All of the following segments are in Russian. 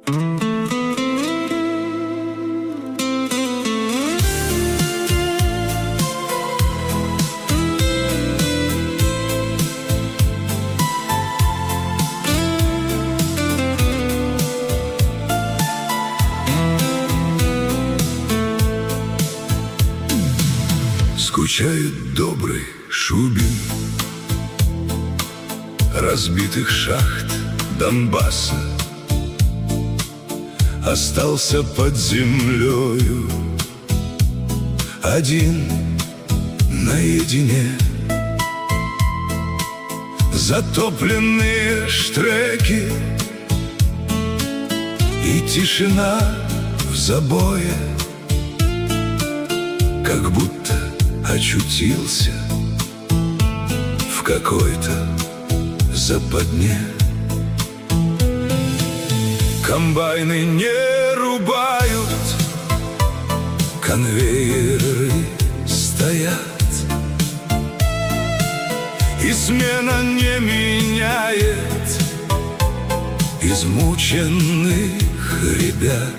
Скучает добрый Шубин разбитых шахт Донбасса. Остался под землею один наедине. Затопленные штреки и тишина в забое, как будто очутился в какой-то западне. Комбайны не рубают, конвейеры стоят, и смена не меняет измученных ребят.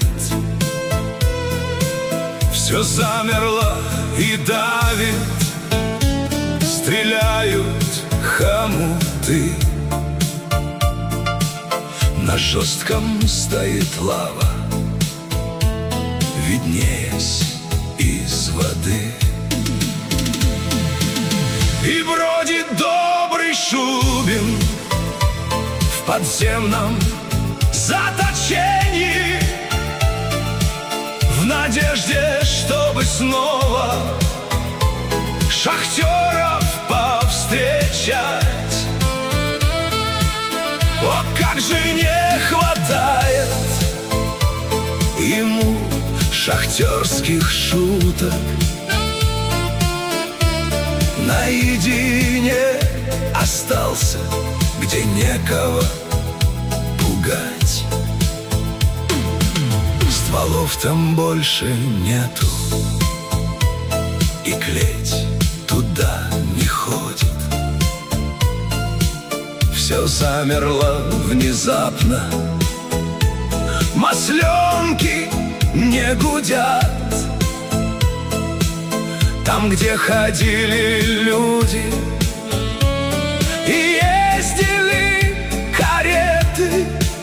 Все замерло и давит, стреляют хомуты. На жестком стоит лава, виднеясь из воды. И бродит добрый Шубин в подземном заточении, в надежде, чтобы снова шахтеров повстречать. О, как же не хватает ему шахтерских шуток. Наедине остался, где некого пугать. Стволов там больше нету, и клеть туда не ходит. Все замерло внезапно, масленки не гудят. Там, где ходили люди и ездили кареты,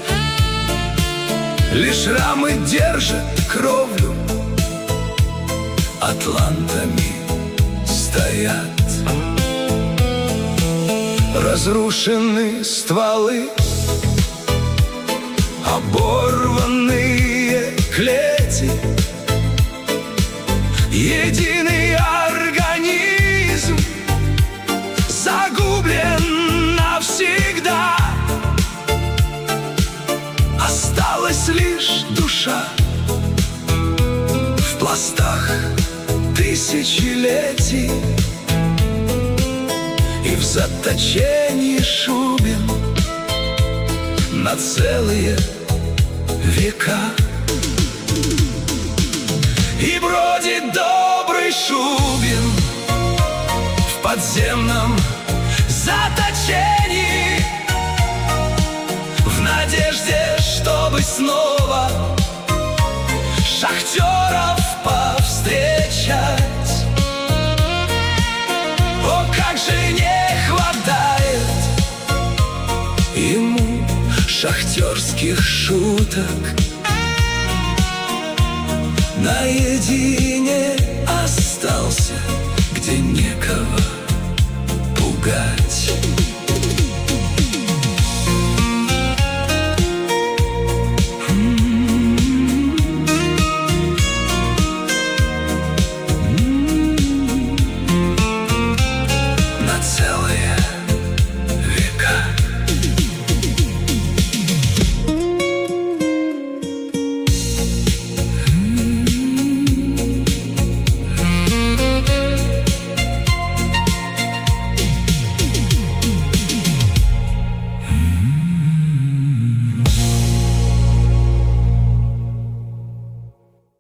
лишь рамы держат кровлю, атлантами стоят. Разрушены стволы, оборванные клети, единый организм загублен навсегда. Осталась лишь душа в пластах тысячелетий, и в заточении Шубин на целые века. И бродит добрый Шубин в подземном заточении, в надежде, чтобы снова шахтеров повстречать. О, как же не хватает ему шахтерских шуток. Наедине остался, где некого пугать. На целый